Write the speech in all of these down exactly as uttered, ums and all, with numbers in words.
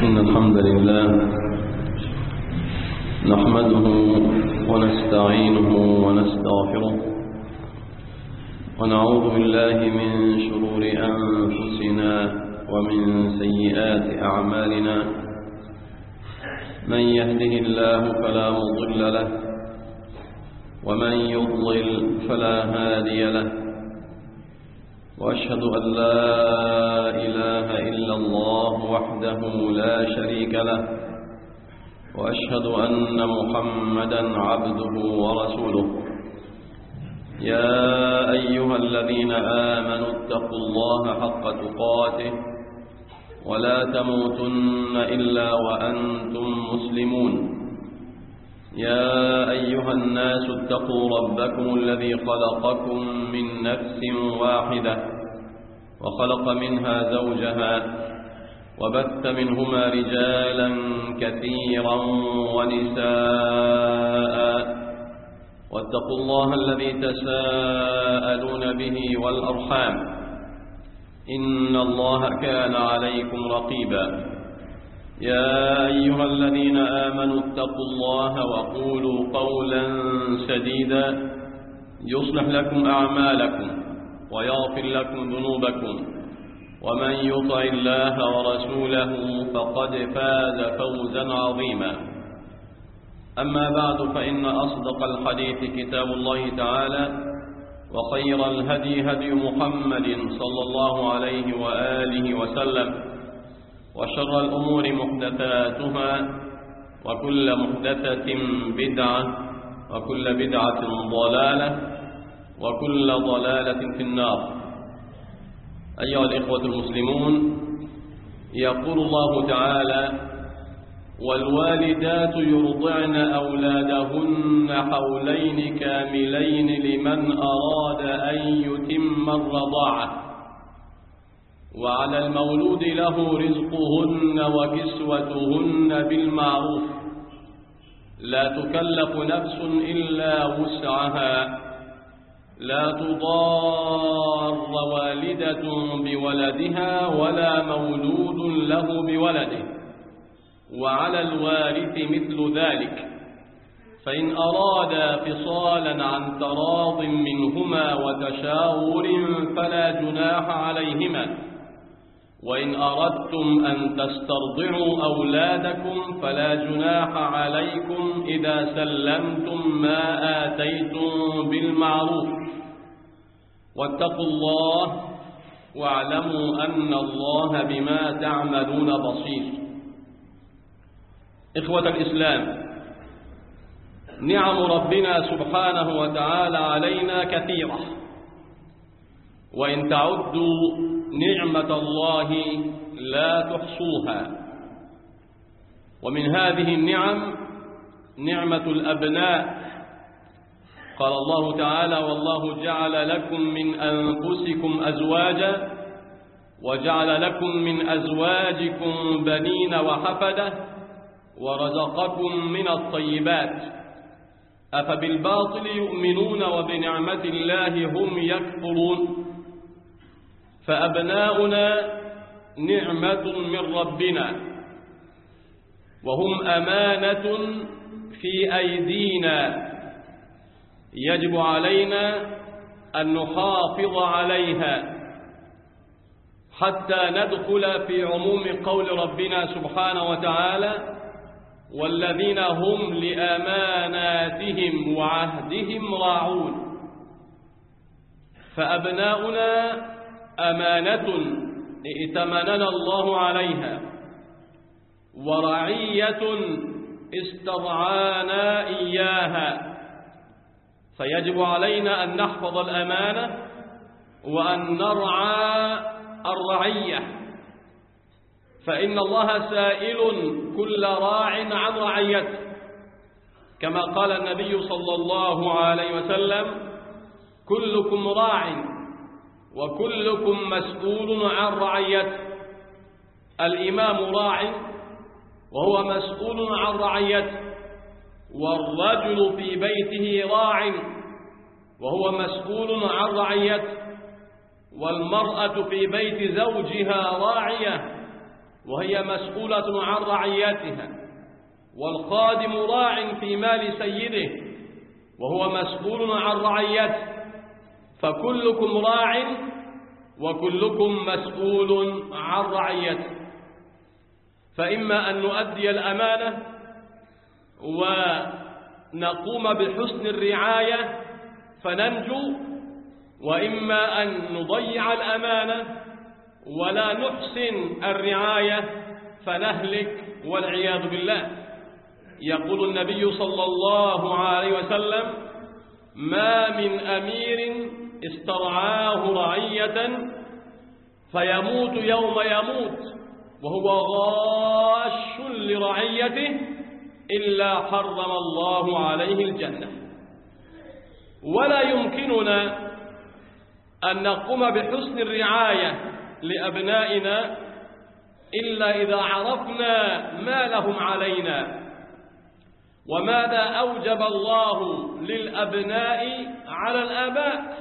إن الحمد لله نحمده ونستعينه ونستغفره ونعوذ بالله من شرور أنفسنا ومن سيئات أعمالنا. من يهده الله فلا مضل له ومن يضلل فلا هادي له، وأشهد أن لا إله إلا الله وحده لا شريك له، وأشهد أن محمدا عبده ورسوله. يا أيها الذين آمنوا اتقوا الله حق تقاته ولا تموتن إلا وأنتم مسلمون. يا أيها الناس اتقوا ربكم الذي خلقكم من نفس واحدة وخلق منها زوجها وبث منهما رجالا كثيرا ونساء، واتقوا الله الذي تساءلون به والأرحام إن الله كان عليكم رقيبا. يا أيها الذين آمنوا اتقوا الله وقولوا قولا سديدا يصلح لكم أعمالكم ويغفر لكم ذنوبكم، ومن يطع الله ورسوله فقد فاز فوزا عظيما. أما بعد، فإن أصدق الحديث كتاب الله تعالى، وخير الهدي هدي محمد صلى الله عليه وآله وسلم، وشر الأمور محدثاتها، وكل محدثة بدعة، وكل بدعة ضلالة، وكل ضلالة في النار. أيها الإخوة المسلمون، يقول الله تعالى: والوالدات يرضعن أولادهن حولين كاملين لمن أراد أن يتم الرضاعة، وعلى المولود له رزقهن وكسوتهن بالمعروف، لا تكلف نفس إلا وسعها، لا تضار والدة بولدها ولا مولود له بولده، وعلى الوارث مثل ذلك، فإن أرادا فصالا عن تراض منهما وتشاور فلا جناح عليهما، وإن أردتم أن تسترضعوا أولادكم فلا جناح عليكم إذا سلمتم ما آتيتم بالمعروف، واتقوا الله واعلموا أن الله بما تعملون بصير. إخوة الإسلام، نعم ربنا سبحانه وتعالى علينا كثيرة، وإن تعدوا نعمة الله لا تحصوها. ومن هذه النعم نعمة الأبناء. قال الله تعالى: والله جعل لكم من أنفسكم أزواجا وجعل لكم من أزواجكم بنين وحفدة ورزقكم من الطيبات، أفبالباطل يؤمنون وبنعمة الله هم يكفرون. فأبناؤنا نعمة من ربنا، وهم أمانة في أيدينا، يجب علينا أن نحافظ عليها حتى ندخل في عموم قول ربنا سبحانه وتعالى: والذين هم لأماناتهم وعهدهم راعون. فأبناؤنا أمانة ائتمننا الله عليها، ورعية استرعانا إياها، فيجب علينا أن نحفظ الأمانة وأن نرعى الرعية، فإن الله سائل كل راع عن رعيته، كما قال النبي صلى الله عليه وسلم: كلكم راع وكلكم مسؤول عن رعيته. الإمام راع وهو مسؤول عن رعيته، والرجل في بيته راع وهو مسؤول عن رعيته، والمرأة في بيت زوجها راعية وهي مسؤولة عن رعيتها، والخادم راع في مال سيده وهو مسؤول عن رعيته، فكلكم راع وكلكم مسؤول عن رعيته. فإما أن نؤدي الأمانة ونقوم بحسن الرعاية فننجو، وإما أن نضيع الأمانة ولا نحسن الرعاية فنهلك والعياذ بالله. يقول النبي صلى الله عليه وسلم: ما من أمير استرعاه رعية فيموت يوم يموت وهو غاش لرعيته إلا حرم الله عليه الجنة. ولا يمكننا أن نقوم بحسن الرعاية لأبنائنا إلا إذا عرفنا ما لهم علينا وماذا أوجب الله للأبناء على الآباء.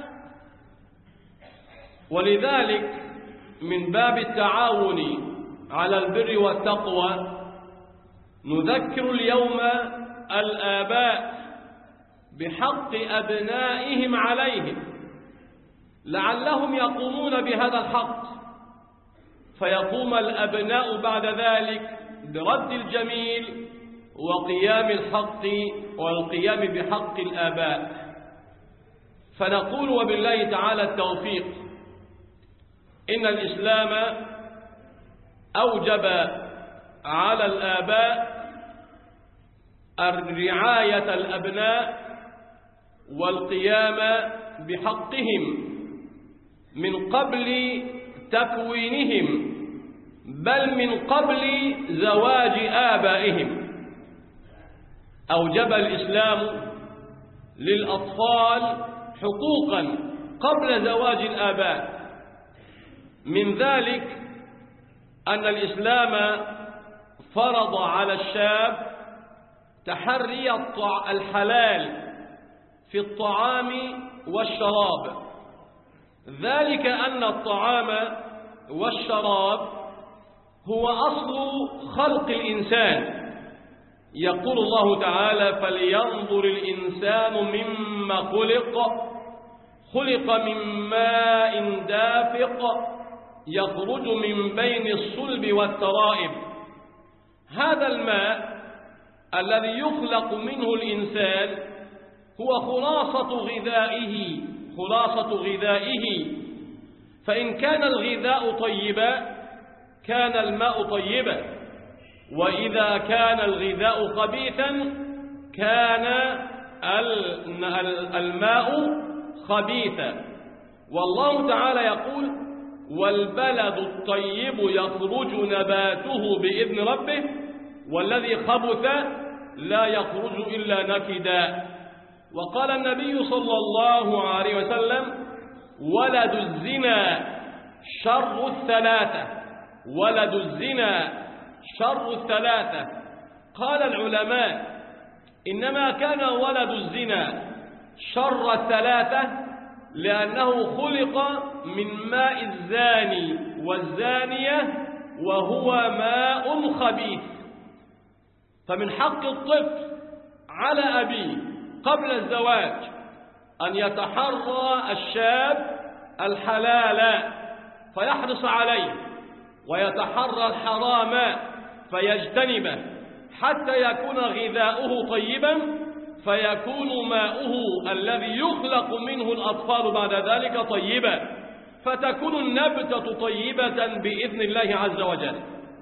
ولذلك من باب التعاون على البر والتقوى نذكر اليوم الآباء بحق أبنائهم عليهم لعلهم يقومون بهذا الحق، فيقوم الأبناء بعد ذلك برد الجميل وقيام الحق والقيام بحق الآباء. فنقول وبالله تعالى التوفيق: إن الإسلام أوجب على الآباء رعاية الأبناء والقيام بحقهم من قبل تكوينهم، بل من قبل زواج آبائهم. أوجب الإسلام للأطفال حقوقا قبل زواج الآباء. من ذلك أن الإسلام فرض على الشاب تحري الحلال في الطعام والشراب، ذلك أن الطعام والشراب هو أصل خلق الإنسان. يقول الله تعالى: فلينظر الإنسان مما خلق خلق من ماء دافق يخرج من بين الصلب والترائب. هذا الماء الذي يخلق منه الإنسان هو خلاصة غذائه خلاصة غذائه فإن كان الغذاء طيبا كان الماء طيبا، وإذا كان الغذاء خبيثا كان الماء خبيثا. والله تعالى يقول: والبلد الطيب يخرج نباته بإذن ربه والذي خبث لا يخرج إلا نكدا. وقال النبي صلى الله عليه وسلم: ولد الزنا شر الثلاثة ولد الزنا شر الثلاثة. قال العلماء: إنما كان ولد الزنا شر الثلاثة لأنه خلق من ماء الزاني والزانية وهو ماء خبيث. فمن حق الطفل على أبيه قبل الزواج أن يتحرى الشاب الحلال فيحرص عليه، ويتحرى الحرام فيجتنبه، حتى يكون غذاؤه طيبا فيكون ماؤه الذي يخلق منه الأطفال بعد ذلك طيبا، فتكون النبتة طيبة بإذن الله عز وجل.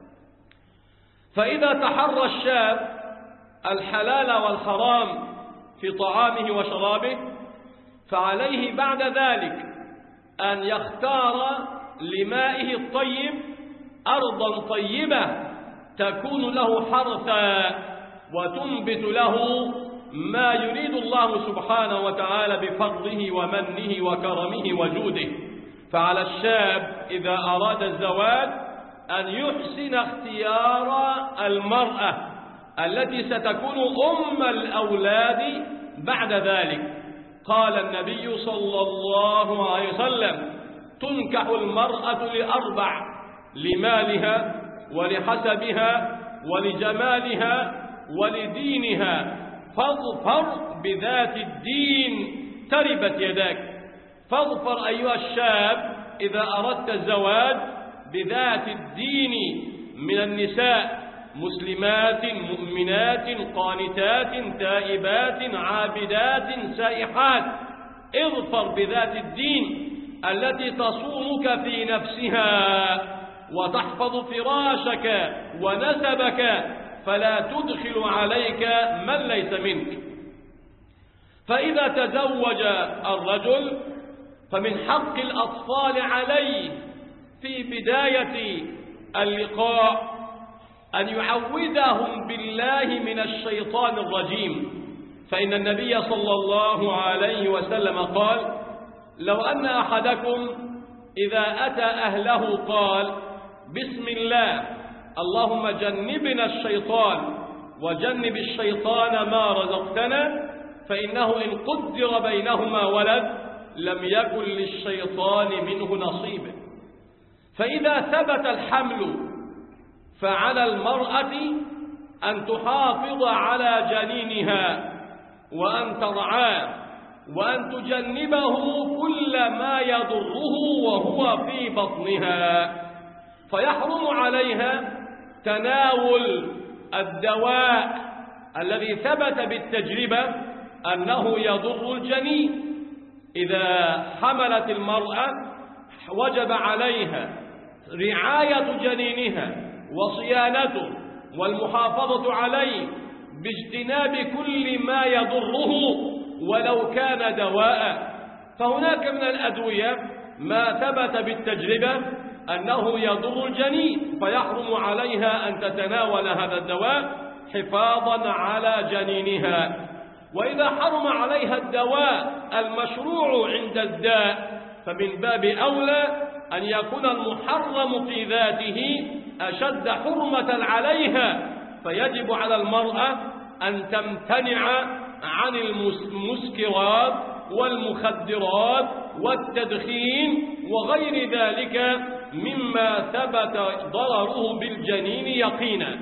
فإذا تحرى الشاب الحلال والحرام في طعامه وشرابه فعليه بعد ذلك أن يختار لمائه الطيب أرضا طيبة تكون له حرثا وتنبت له ما يريد الله سبحانه وتعالى بفضله ومنه وكرمه وجوده. فعلى الشاب إذا أراد الزواج أن يحسن اختيار المرأة التي ستكون أم الأولاد بعد ذلك. قال النبي صلى الله عليه وسلم: تنكح المرأة لأربع: لمالها ولحسبها ولجمالها ولدينها، فاظفر بذات الدين تربت يداك. فاظفر أيها الشاب إذا أردت الزواج بذات الدين من النساء، مسلمات مؤمنات قانتات تائبات عابدات سائحات. اظفر بذات الدين التي تصونك في نفسها وتحفظ فراشك ونسبك، فلا تدخل عليك من ليس منك. فإذا تزوج الرجل فمن حق الأطفال عليه في بداية اللقاء أن يعوذهم بالله من الشيطان الرجيم، فإن النبي صلى الله عليه وسلم قال: لو أن أحدكم إذا أتى أهله قال: بسم الله اللهم جنبنا الشيطان وجنب الشيطان ما رزقتنا، فإنه إن قدر بينهما ولد لم يكن للشيطان منه نصيب. فإذا ثبت الحمل فعلى المرأة أن تحافظ على جنينها وأن ترعاه وأن تجنبه كل ما يضره وهو في بطنها، فيحرم عليها تناول الدواء الذي ثبت بالتجربة أنه يضر الجنين. إذا حملت المرأة وجب عليها رعاية جنينها وصيانته والمحافظة عليه باجتناب كل ما يضره ولو كان دواء. فهناك من الأدوية ما ثبت بالتجربة أنه يضر الجنين، فيحرم عليها أن تتناول هذا الدواء حفاظا على جنينها. وإذا حرم عليها الدواء المشروع عند الداء فمن باب أولى أن يكون المحرم في ذاته أشد حرمة عليها، فيجب على المرأة أن تمتنع عن المسكرات والمخدرات والتدخين وغير ذلك مما ثبت ضرره بالجنين يقينا.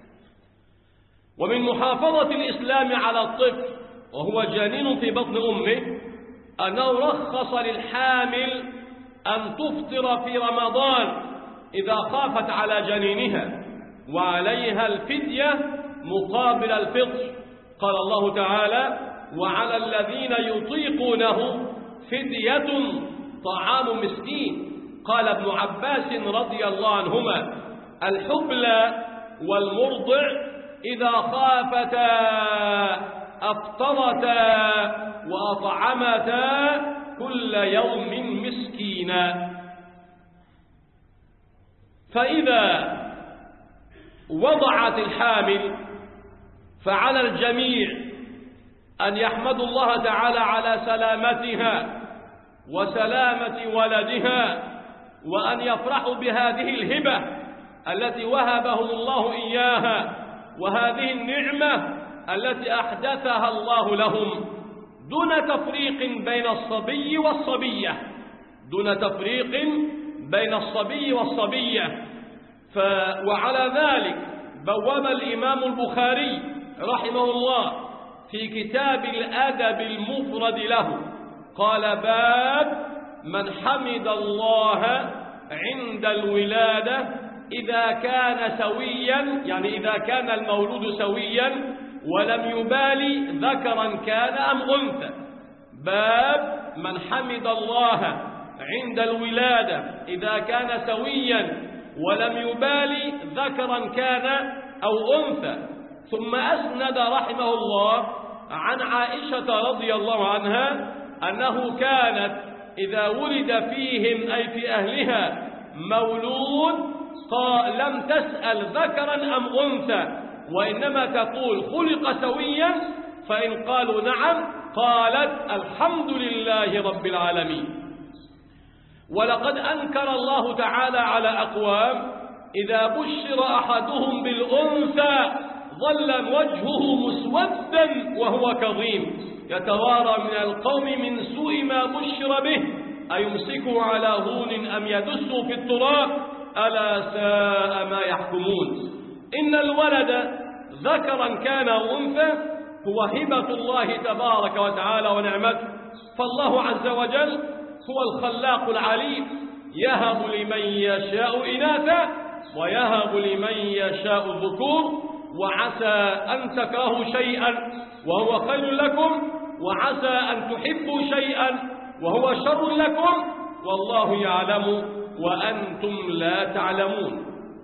ومن محافظة الإسلام على الطفل وهو جنين في بطن أمه أنه رخص للحامل أن تفطر في رمضان إذا خافت على جنينها، وعليها الفدية مقابل الفطر. قال الله تعالى: وعلى الذين يطيقونه فدية طعام مسكين. قال ابن عباس رضي الله عنهما: الحبلى والمرضع إذا خافتا أفطرتا وأطعمتا كل يوم مسكينا. فإذا وضعت الحامل فعلى الجميع أن يحمدوا الله تعالى على سلامتها وسلامة ولدها، وأن يفرحوا بهذه الهبة التي وهبهم الله إياها، وهذه النعمة التي أحدثها الله لهم، دون تفريق بين الصبي والصبية، دون تفريق بين الصبي والصبية. ف... وعلى ذلك بواب الإمام البخاري رحمه الله في كتاب الأدب المفرد له قال: باب من حمد الله عند الولادة إذا كان سويا، يعني إذا كان المولود سويا ولم يبالي ذكرا كان أم أنثى. باب من حمد الله عند الولادة إذا كان سويا ولم يبالي ذكرا كان أو أنثى. ثم أسند رحمه الله عن عائشة رضي الله عنها أنه كانت إذا ولد فيهم أي في أهلها مولود لم تسأل ذكرا أم أنثى، وإنما تقول خلق سويا، فإن قالوا نعم قالت الحمد لله رب العالمين. ولقد أنكر الله تعالى على أقوام إذا بشر أحدهم بالأنثى ظل وجهه مسودا وهو كظيم يتوارى من القوم من سوء ما بشر به أيمسكه على هون أم يدسه في التراب ألا ساء ما يحكمون. إن الولد ذكرا كان أو أنثى هو هبة الله تبارك وتعالى ونعمته، فالله عز وجل هو الخلاق العليم، يهب لمن يشاء إناثا ويهب لمن يشاء الذكور، وعسى أن تكرهوا شيئا وهو خير لكم، وعسى أن تحبوا شيئا وهو شر لكم، والله يعلم وأنتم لا تعلمون.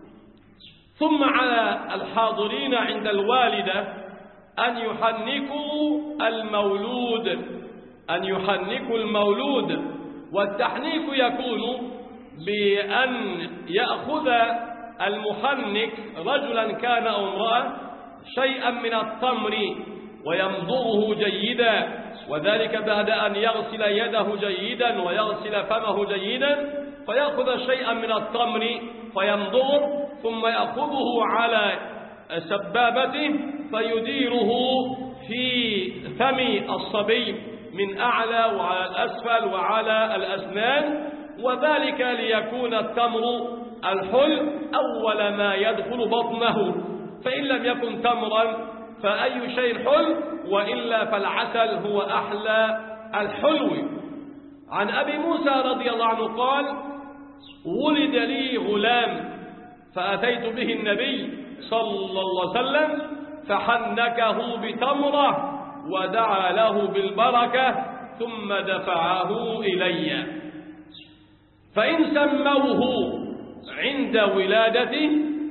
ثم على الحاضرين عند الوالدة أن يحنكوا المولود أن يحنكوا المولود والتحنيك يكون بأن يأخذ المحنك رجلا كان أو امرأة شيئا من التمر ويمضغه جيدا، وذلك بعد أن يغسل يده جيدا ويغسل فمه جيدا، فيأخذ شيئا من التمر فيمضغه، ثم يأخذه على سبابته فيديره في فم الصبي من أعلى وعلى الأسفل وعلى الأسنان، وذلك ليكون التمر الحل أول ما يدخل بطنه، فإن لم يكن تمرا فأي شيء حل، وإلا فالعسل هو أحلى الحلو. عن أبي موسى رضي الله عنه قال: ولد لي غلام فأتيت به النبي صلى الله عليه وسلم فحنكه بتمرة ودعا له بالبركة ثم دفعه إلي، فإن سموه عند ولادته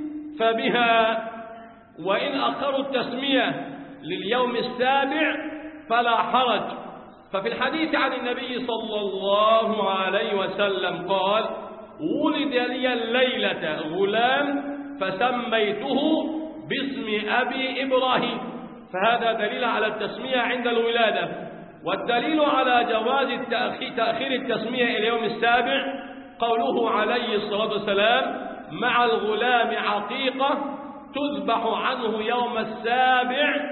فبها، وإن أخروا التسمية لليوم السابع فلا حرج. ففي الحديث عن النبي صلى الله عليه وسلم قال: ولد لي الليلة غلام فسميته باسم أبي إبراهيم، فهذا دليل على التسمية عند الولادة. والدليل على جواز تأخير التسمية إلى يوم السابع قوله عليه الصلاة والسلام: مع الغلام عقيقة تذبح عنه يوم السابع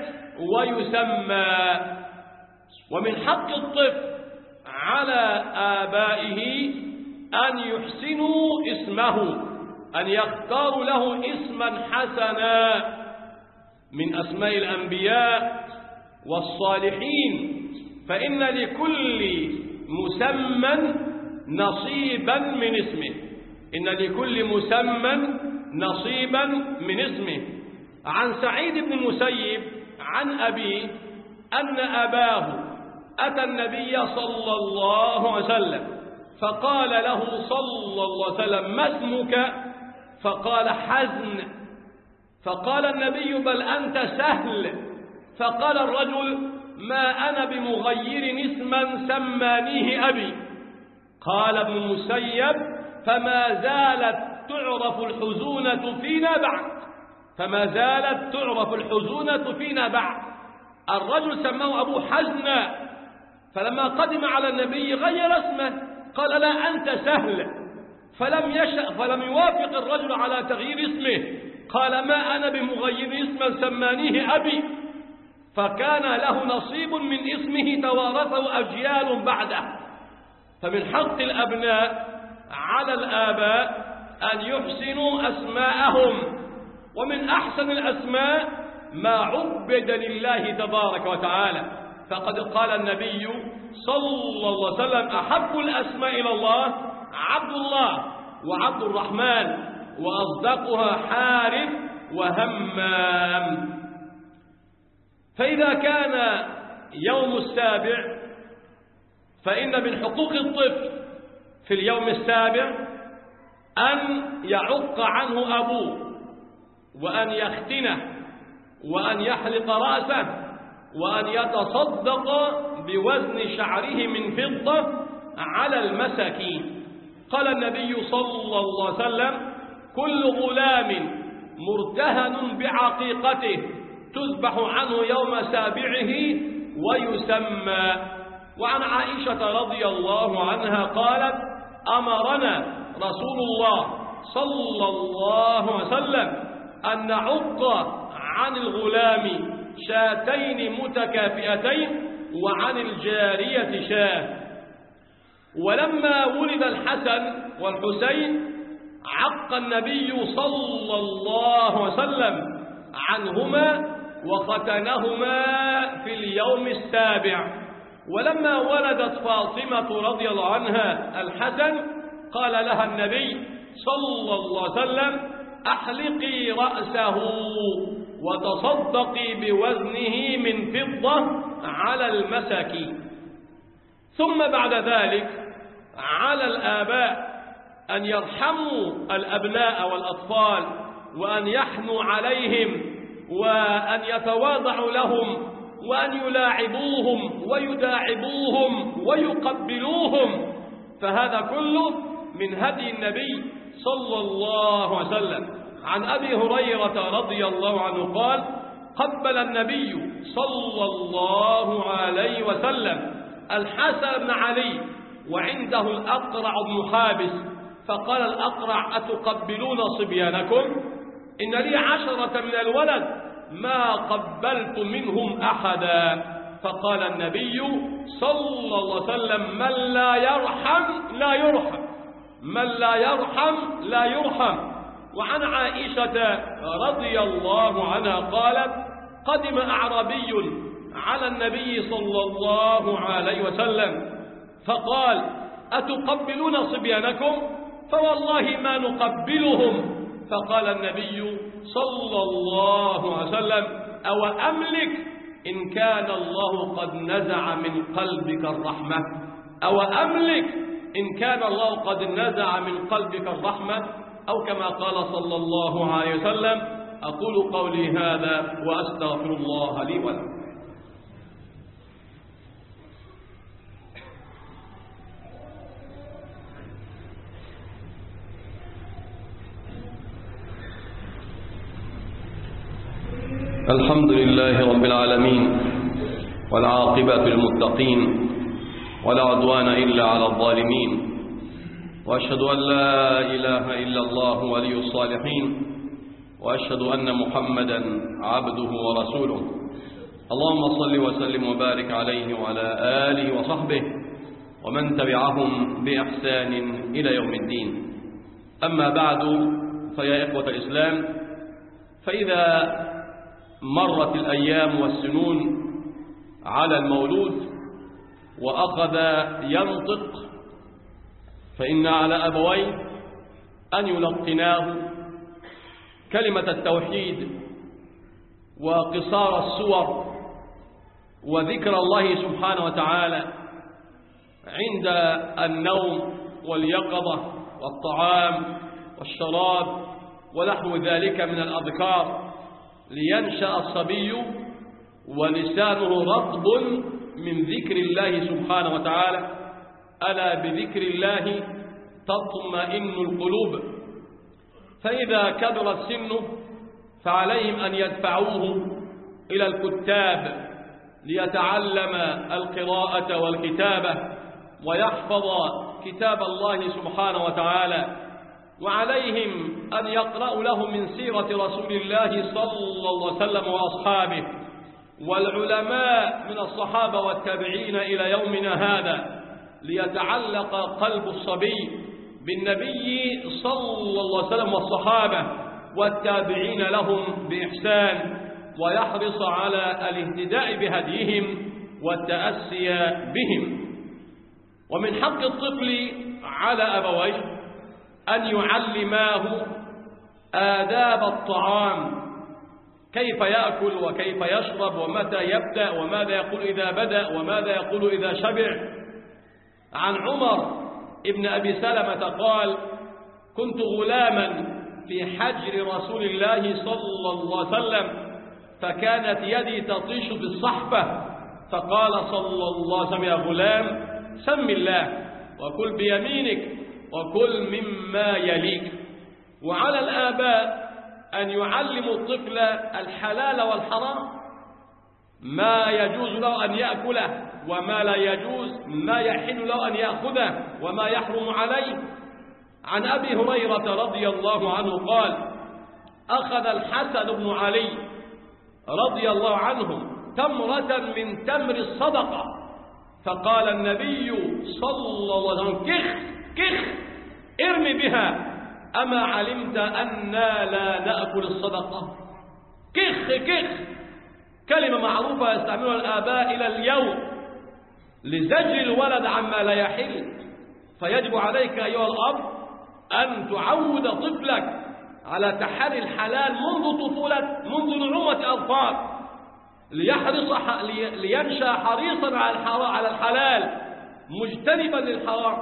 ويسمى. ومن حق الطفل على آبائه أن يحسنوا اسمه، أن يختاروا له اسما حسنا من أسماء الأنبياء والصالحين، فإن لكل مسمى نصيبا من اسمه إن لكل مسمى نصيبا من اسمه. عن سعيد بن المسيب عن أبيه أن أباه أتى النبي صلى الله عليه وسلم فقال له صلى الله عليه وسلم: ما اسمك؟ فقال: حزن. فقال النبي: بل أنت سهل. فقال الرجل: ما أنا بمغير اسما سمانيه أبي. قال ابن المسيب: فما زالت تعرف الحزونة فينا بعد فما زالت تعرف الحزونة فينا بعد الرجل سماه أبو حزن، فلما قدم على النبي غير اسمه، قال: لا أنت سهل. فلم يشأ فلم يوافق الرجل على تغيير اسمه، قال: ما أنا بمغير اسما سمانيه أبي. فكان له نصيب من اسمه توارثه أجيال بعده. فمن حق الأبناء على الآباء أن يحسنوا أسماءهم، ومن أحسن الأسماء ما عبد لله تبارك وتعالى، فقد قال النبي صلى الله عليه وسلم: أحب الأسماء إلى الله عبد الله وعبد الرحمن، وأصدقها حارث وهمام. فإذا كان يوم السابع فإن من حقوق الطفل في اليوم السابع أن يعق عنه أبوه، وأن يختنه، وأن يحلق رأسه، وأن يتصدق بوزن شعره من فضة على المساكين. قال النبي صلى الله عليه وسلم: كل غلام مرتهن بعقيقته تذبح عنه يوم سابعه ويسمى. وعن عائشة رضي الله عنها قالت: أمرنا رسول الله صلى الله عليه وسلم أن نعق عن الغلام شاتين متكافئتين وعن الجارية شاة. ولما ولد الحسن والحسين عق النبي صلى الله عليه وسلم عنهما وختنهما في اليوم السابع. ولما ولدت فاطمة رضي الله عنها الحسن قال لها النبي صلى الله عليه وسلم أحلقي رأسه وتصدقي بوزنه من فضة على المساكين. ثم بعد ذلك على الآباء أن يرحموا الأبناء والأطفال وأن يحنوا عليهم وأن يتواضعوا لهم وأن يلاعبوهم ويداعبوهم ويقبلوهم، فهذا كله من هدي النبي صلى الله عليه وسلم. عن أبي هريرة رضي الله عنه قال قبل النبي صلى الله عليه وسلم الحسن بن علي وعنده الأقرع بن حابس، فقال الأقرع أتقبلون صبيانكم؟ إن لي عشرة من الولد ما قبلت منهم أحدا. فقال النبي صلى الله عليه وسلم من لا يرحم لا يرحم، من لا يرحم لا يرحم. وعن عائشة رضي الله عنها قالت قدم أعرابي على النبي صلى الله عليه وسلم فقال أتقبلون صبيانكم؟ فوالله ما نقبلهم. فقال النبي صلى الله عليه وسلم أو أملك إن كان الله قد نزع من قلبك الرحمة، أو أملك إن كان الله قد نزع من قلبك الرحمة، أو كما قال صلى الله عليه وسلم. أقول قولي هذا وأستغفر الله لي ولكم. الحمد لله رب العالمين والعاقبة للمتقين ولا عدوان إلا على الظالمين، وأشهد أن لا إله إلا الله ولي الصالحين، وأشهد أن محمدا عبده ورسوله. اللهم صل وسلم وبارك عليه وعلى آله وصحبه ومن تبعهم بإحسان إلى يوم الدين. أما بعد، فيا إخوة الإسلام، فإذا مرت الأيام والسنون على المولود وأخذ ينطق، فإن على أبويه أن يلقناه كلمة التوحيد وقصار السور وذكر الله سبحانه وتعالى عند النوم واليقظة والطعام والشراب ونحو ذلك من الأذكار، لينشأ الصبي ولسانه رطب من ذكر الله سبحانه وتعالى. ألا بذكر الله تطمئن القلوب. فإذا كبر السن فعليهم أن يدفعوه إلى الكتاب ليتعلم القراءة والكتابة ويحفظ كتاب الله سبحانه وتعالى، وعليهم أن يقرأوا له من سيرة رسول الله صلى الله عليه وسلم وأصحابه والعلماء من الصحابة والتابعين إلى يومنا هذا، ليتعلق قلب الصبي بالنبي صلى الله عليه وسلم والصحابة والتابعين لهم بإحسان، ويحرص على الاهتداء بهديهم والتأسي بهم. ومن حق الطفل على أبويه أن يعلماه آداب الطعام، كيف يأكل وكيف يشرب ومتى يبدأ وماذا يقول إذا بدأ وماذا يقول إذا شبع. عن عمر ابن أبي سلمة قال كنت غلاما في حجر رسول الله صلى الله عليه وسلم، فكانت يدي تطيش في الصحفة، فقال صلى الله عليه وسلم يا غلام سم الله وكل بيمينك وكل مما يليك. وعلى الآباء أن يعلموا الطفل الحلال والحرام، ما يجوز له أن يأكله وما لا يجوز، ما يحل له أن يأخذه وما يحرم عليه. عن أبي هريرة رضي الله عنه قال أخذ الحسن بن علي رضي الله عنه تمرة من تمر الصدقة، فقال النبي صلى الله عليه وسلم كخ كخ ارمي بها، أما علمت أنا لا نأكل الصدقة؟ كخ كخ، كلمة معروفة يستعملها الآباء إلى اليوم لزجر الولد عما لا يحل. فيجب عليك أيها الأب أن تعود طفلك على تحري الحلال منذ طفولة منذ نعومة أظفار، ليحرص لينشأ حريصا على الحلال مجتنبا للحرام.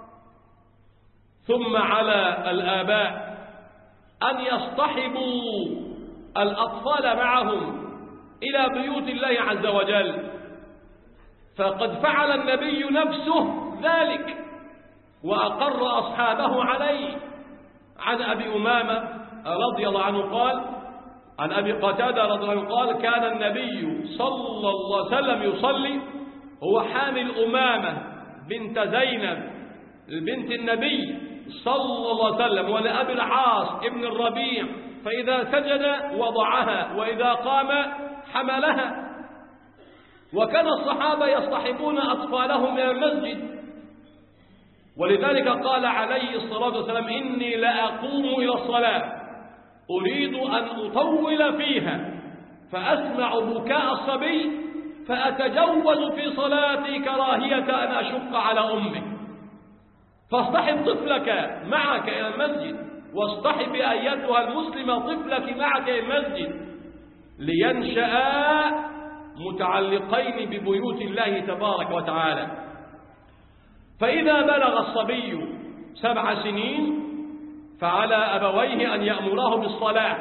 ثم على الآباء أن يصطحبوا الأطفال معهم إلى بيوت الله عز وجل، فقد فعل النبي نفسه ذلك وأقر أصحابه عليه. عن أبي أمامة رضي الله عنه قال، عن أبي قتادة رضي الله عنه قال: كان النبي صلى الله عليه وسلم يصلي، هو حامل أمامة بنت زينب بنت النبي صلى الله عليه وسلم، ولأبي العاص ابن الربيع، فإذا سجد وضعها وإذا قام حملها. وكان الصحابة يصطحبون أطفالهم إلى المسجد، ولذلك قال عليه الصلاة والسلام: إني لأقوم إلى الصلاة أريد أن أطول فيها فأسمع بكاء الصبي فأتجوز في صلاتي كراهية أن أشق على أمه. فاصطحب طفلك معك إلى المسجد، واصطحب أيتها المسلمة طفلك معك إلى المسجد، لينشأ متعلقين ببيوت الله تبارك وتعالى. فإذا بلغ الصبي سبع سنين فعلى أبويه أن يأمراه بالصلاة،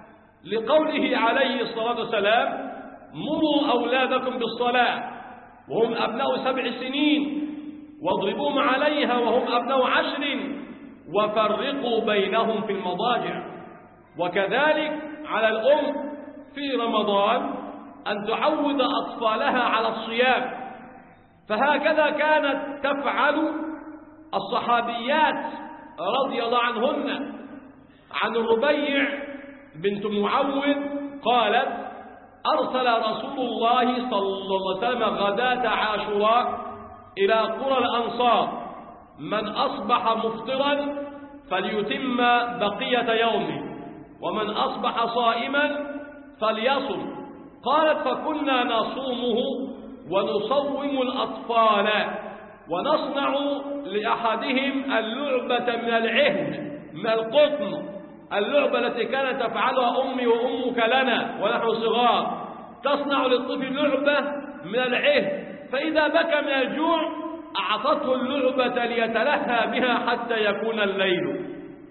لقوله عليه الصلاة والسلام: مروا أولادكم بالصلاة وهم أبناء سبع سنين واضربوهم عليها وهم أبناء عشر وفرقوا بينهم في المضاجع. وكذلك على الأم في رمضان أن تعود أطفالها على الصيام، فهكذا كانت تفعل الصحابيات رضي الله عنهن. عن الربيع بنت معوذ قالت: أرسل رسول الله صلى الله عليه وسلم غداة عاشوراء إلى قرى الأنصار: من أصبح مفطرا فليتم بقية يومه، ومن أصبح صائما فليصم. قالت: فكنا نصومه ونصوم الأطفال ونصنع لأحدهم اللعبة من العهن من القطن، اللعبة التي كانت تفعلها أمي وأمك لنا ونحن صغار، تصنع للطفل لعبة من العهن، فإذا بكى من الجوع أعطته اللعبة ليتلهى بها حتى يكون الليل.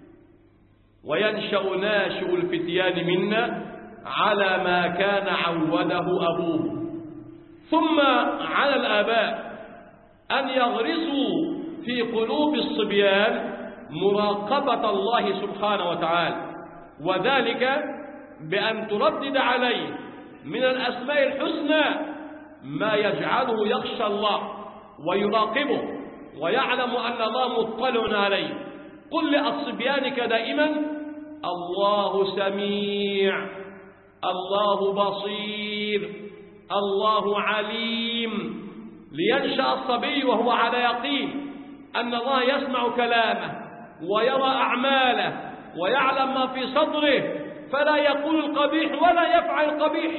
وينشأ ناشئ الفتيان منا على ما كان عوده أبوه. ثم على الآباء أن يغرسوا في قلوب الصبيان مراقبة الله سبحانه وتعالى، وذلك بأن تردد عليه من الأسماء الحسنى ما يجعله يخشى الله ويراقبه ويعلم أن الله مطلع عليه. قل لأصبيانك دائما: الله سميع، الله بصير، الله عليم، لينشأ الصبي وهو على يقين أن الله يسمع كلامه ويرى أعماله ويعلم ما في صدره، فلا يقول القبيح ولا يفعل القبيح.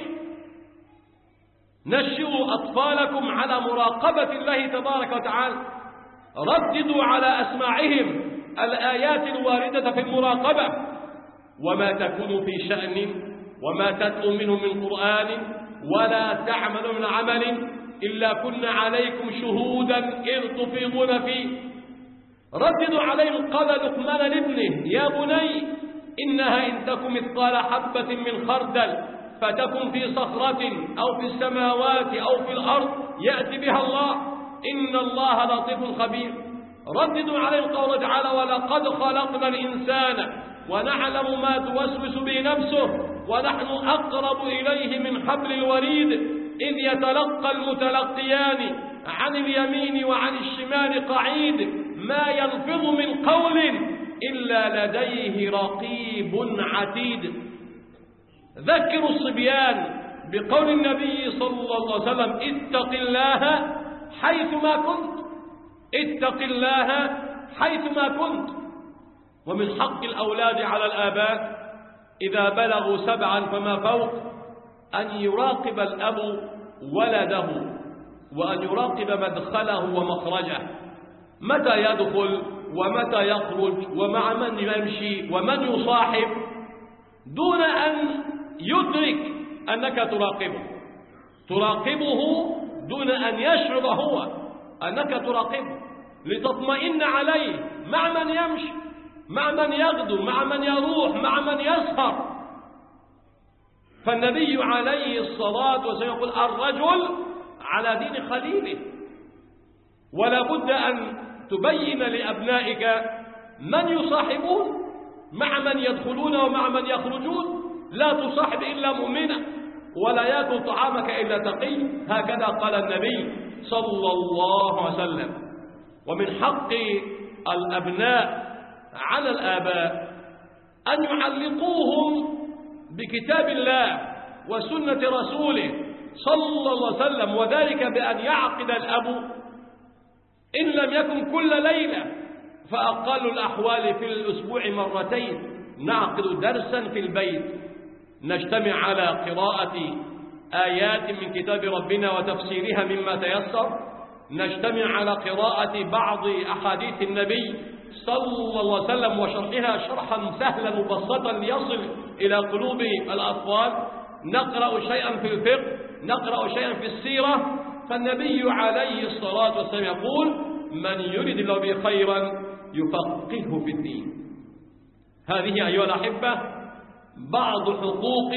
نشئوا أطفالكم على مراقبة الله تبارك وتعالى، رددوا على أسماعهم الآيات الواردة في المراقبة، وما تكون في شأن وما تتلو منه من قرآن ولا تعمل من عمل إلا كنا عليكم شهودا إذ تفيضون فيه. رددوا عليهم. قال لقمان لابنه: يا بني إنها إن تك مثقال حبة من خردل فتكن في صخرة أو في السماوات أو في الأرض يأتي بها الله إن الله لطيف خبير. رددوا عليهم قوله تعالى: ولقد خلقنا الإنسان ونعلم ما توسوس به نفسه ونحن أقرب إليه من حبل الوريد إذ يتلقى المتلقيان عن اليمين وعن الشمال قعيد ما يلفظ من قول إلا لديه رقيب عتيد. ذكروا الصبيان بقول النبي صلى الله عليه وسلم: اتق الله حيثما كنت، اتق الله حيثما كنت. ومن حق الأولاد على الآباء إذا بلغوا سبعا فما فوق أن يراقب الأب ولده، وأن يراقب مدخله ومخرجه، متى يدخل ومتى يخرج ومع من يمشي ومن يصاحب، دون أن يدرك أنك تراقبه، تراقبه دون أن يشعر هو أنك تراقبه، لتطمئن عليه مع من يمشي، مع من يغدو، مع من يروح، مع من يسهر. فالنبي عليه الصلاة والسلام يقول الرجل على دين خليله، ولا بد أن تبين لأبنائك من يصاحبون، مع من يدخلون ومع من يخرجون. لا تصاحب إلا مؤمنا، ولا يأكل طعامك إلا تقي، هكذا قال النبي صلى الله عليه وسلم. ومن حق الأبناء على الآباء أن يعلقوهم بكتاب الله وسنة رسوله صلى الله عليه وسلم، وذلك بأن يعقد الأب إن لم يكن كل ليلة فأقل الأحوال في الأسبوع مرتين نعقد درسا في البيت، نجتمع على قراءة آيات من كتاب ربنا وتفسيرها مما تيسر، نجتمع على قراءة بعض أحاديث النبي صلى الله عليه وسلم وشرحها شرحا سهلا مبسطا ليصل إلى قلوب الأطفال، نقرأ شيئا في الفقه، نقرأ شيئا في السيرة. فالنبي عليه الصلاة والسلام يقول من يريد الله به خيرا يفقهه في الدين. هذه أيها الأحبة بعض حقوق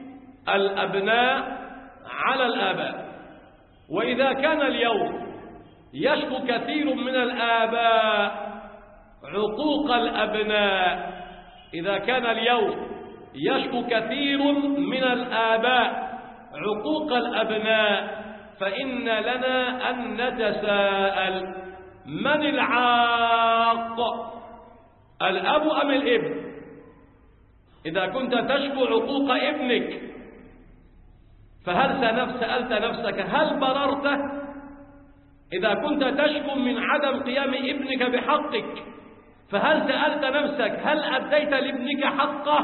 الأبناء على الآباء. وإذا كان اليوم يشكو كثير من الآباء عقوق الأبناء، إذا كان اليوم يشكو كثير من الآباء عقوق الأبناء، فإن لنا أن نتساءل من العاق، الأب أم الابن؟ إذا كنت تشكو عقوق ابنك فهل سألت نفسك هل بررته؟ إذا كنت تشكو من عدم قيام ابنك بحقك فهل سألت نفسك هل أديت لابنك حقه؟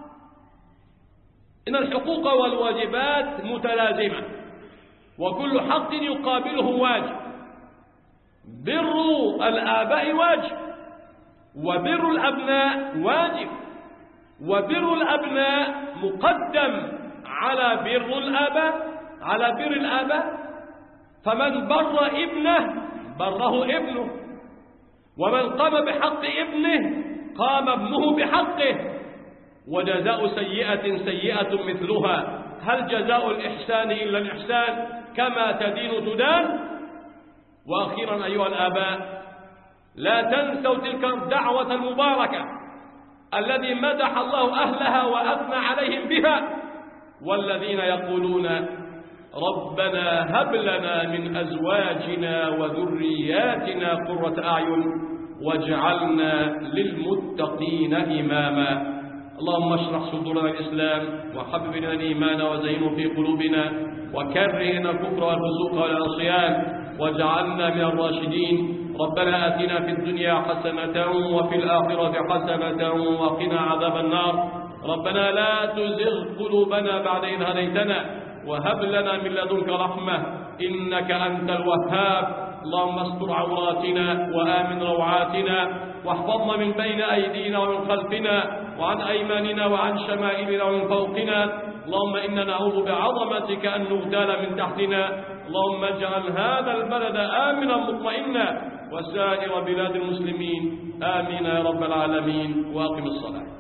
إن الحقوق والواجبات متلازمة، وكل حق يقابله واجب. بر الآباء واجب، وبر الأبناء واجب، وبر الأبناء مقدم على بر الآباء على بر الآباء. فمن بر ابنه بره ابنه، ومن قام بحق ابنه قام ابنه بحقه. وجزاء سيئة سيئة مثلها، هل جزاء الإحسان إلا الإحسان؟ كما تدين تدان. وأخيرا أيها الآباء لا تنسوا تلك الدعوة المباركة الذي مدح الله أهلها وأثنى عليهم بها، والذين يقولون ربنا هب لنا من أزواجنا وذرياتنا قرة أعين واجعلنا للمتقين إماما. اللهم اشرح صدورنا الإسلام، وحبب إلينا الإيمان وزينه في قلوبنا، وكره لنا الكفر والفسوق والعصيان، واجعلنا من الراشدين. ربنا آتنا في الدنيا حسنة وفي الآخرة حسنة وقنا عذاب النار. ربنا لا تزغ قلوبنا بعد إذ هديتنا وهب لنا من لدنك رحمة إنك أنت الوهاب. اللهم استر عوراتنا وآمن روعاتنا، واحفظنا من بين أيدينا ومن خلفنا وعن أيماننا وعن شمائلنا ومن فوقنا. اللهم إنا نعوذ بعظمتك أن نغتال من تحتنا. اللهم اجعل هذا البلد آمنا مطمئنا وسائر بلاد المسلمين، آمين يا رب العالمين. وأقم الصلاة.